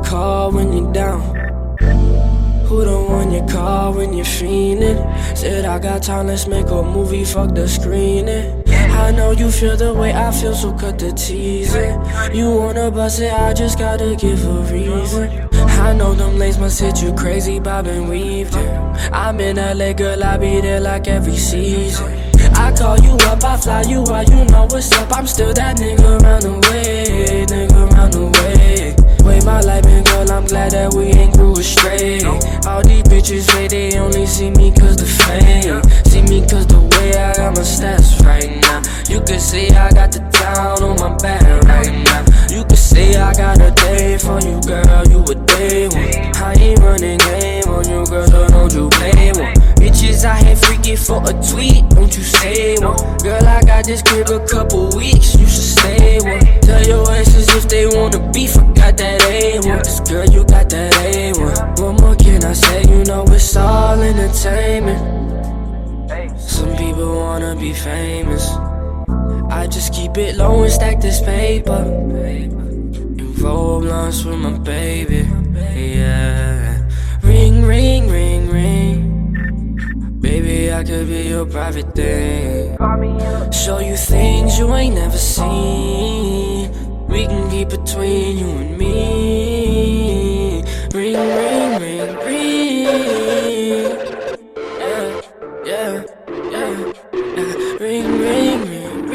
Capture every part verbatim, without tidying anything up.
call when you're down? Who the one you call when you're fiending? Said I got time, let's make a movie, fuck the screening. I know you feel the way I feel, so cut the teasing. You wanna bust it, I just gotta give a reason. I know them lanes must hit you crazy, bob and weave them. I'm in L A, girl, I be there like every season. I call you up, I fly you out, you know what's up. I'm still that nigga round the way, nigga round the way. Way my life been, girl, I'm glad that we ain't grew astray. All these bitches say they only see me cause the fame. See me cause the way I got my stats right now. You could say I got the town on my back right now. You could say I got a day for you, girl, you a day one. I ain't running game on you, girl, so don't you play one. Bitches out here freaking for a tweet, don't you say one. Girl, I got this crib a couple weeks, you should stay one. Tell your exes if they wanna beef, I got that A one. Cause girl, you got that A one. What more can I say, you know it's all entertainment. Some people wanna be famous. I just keep it low and stack this paper. And roll blunts with my baby, yeah. Ring, ring, ring, ring. Baby, I could be your private thing. Show you things you ain't never seen. We can keep between you and me. Ring, ring, ring, ring. Yeah, yeah, yeah, yeah. Ring, ring, ring,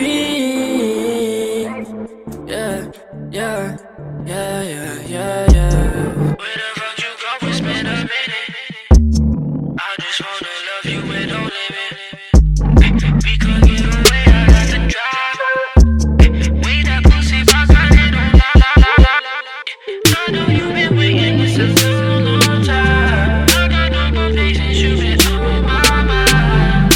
ring. Yeah, yeah, yeah, yeah, yeah, yeah. Where the fuck you go? We spend a minute. I just wanna love you with no limit. We could get away, I got the drive. Way that pussy box, I did on la la la la la. I know you been waiting, it's a so long time. I got no more patience, you been on my mind.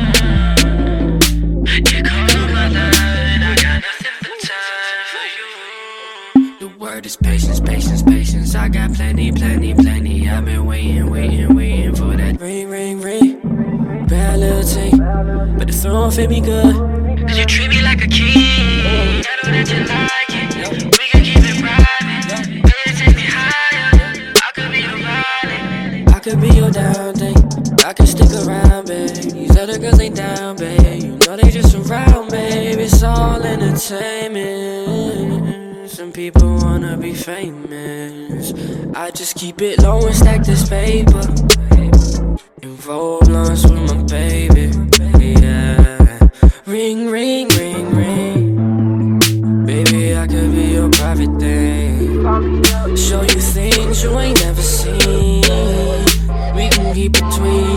You call on my line, I got nothing but time for you. The word is patience, patience, patience. I got plenty, plenty, plenty. I've been waiting, waiting, waiting for that ring, ring, ring. Bad little thing, but the throne fit me good. Cause you treat me like a king. I know that you like it. We can keep it private. Baby, take me higher. I could be your body. I could be your down thing. I can stick around, babe. These other girls ain't down, babe. You know they just around, babe. It's all entertainment. Some people wanna be famous. I just keep it low and stack this paper. And roll blunts with my baby, yeah. Ring, ring, ring, ring. Baby, I could be your private thing. Show you things you ain't never seen. We can keep between